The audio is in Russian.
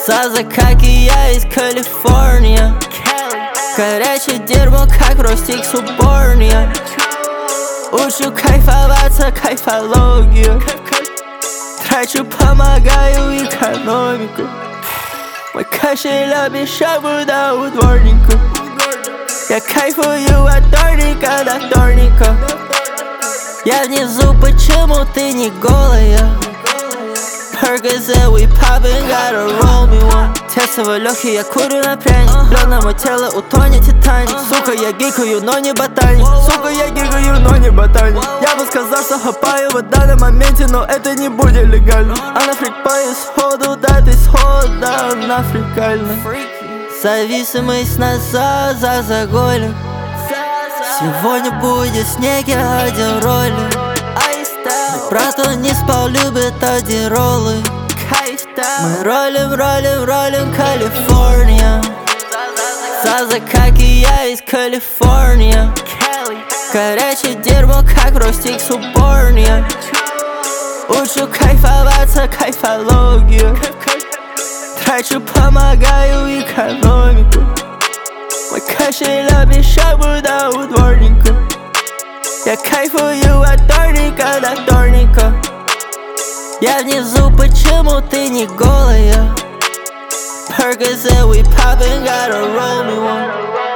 Заза, как и я из Калифорнии. Горячее дерьмо, как Ростик Суборния. Учу кайфоваться, кайфологию. Трачу, помогаю экономику. Мой кошелек без шабуда у дворника. Я кайфую от вторника до вторника. Я внизу, почему ты не голая? Percocet, we poppin', gotta roll me one. Тестовый легкий, я курю на пряник. Лед на мое тело, утонет Титаник. Сука, я гикаю, но не ботаник. Сука, я гикаю, но не ботаник. Я бы сказал, что хапаю в данном моменте, но это не будет легально. Она фрикпает сходу, да ты схода, она фрикальна. Зависимость назад за заголем. Сегодня будет снег, я один ролик. Брат, он не спал, любит одиролы. Мы ролим, Калифорния. Заза, как и я из Калифорнии. Горячее дерьмо, как Ростик Суборния. Учу кайфоваться, кайфологию. Трачу, помогаю экономику. Мой кошелек без шабуда у дворника. Я кайфую от вторника до вторника. Я внизу, почему ты не голая? Percocet, we poppin', gotta roll me one.